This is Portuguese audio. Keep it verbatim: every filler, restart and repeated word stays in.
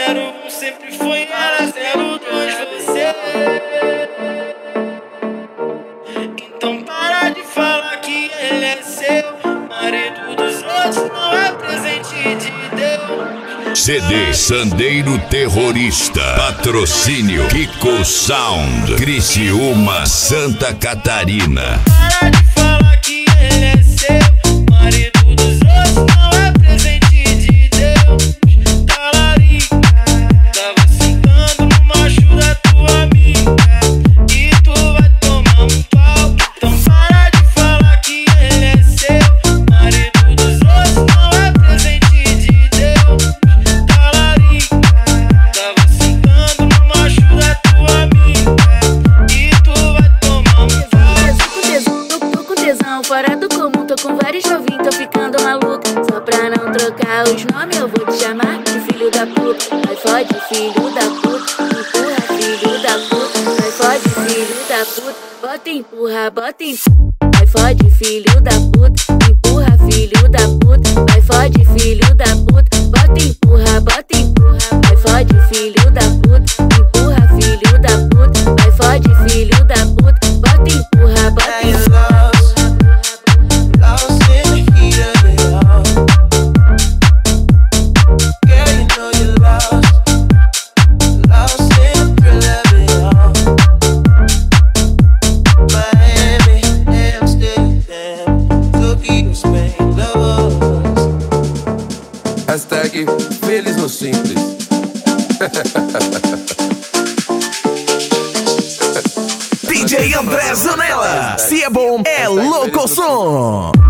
zero um sempre foi ela, zero dois você. Então para de falar que ele é seu. Marido dos outros não é presente de Deus. C D Sandeiro Terrorista. Patrocínio Kiko Sound. Criciúma, Santa Catarina. Para de falar que ele é seu. Marido dos outros não é presente de Deus. Talarica, tava sentando no macho da tua amiga e tu vai tomar um pau. Então para de falar que ele é seu. Marido dos outros não é presente de Deus. Talarica, tava sentando no macho da tua amiga e tu vai tomar um pau. Tô com tesão, fora do comum, tô com vários novinhos, tô ficando maluca. Só pra não trocar os nomes, eu vou te chamar de filho da puta. Vai fode, filho da puta, empurra, filho da puta. Vai fode, filho da puta, bota empurra, bota empurra. Vai fode, filho da puta, empurra, filho da puta. Vai fode, filho da puta, bota empurra, bota empurra. Vai fode, filho da puta, empurra, filho da puta. Vai fode, filho da puta, bota empurra, bota empurra. Hashtag Feliz no Simples. D J André Zanella. Se é bom, é louco som.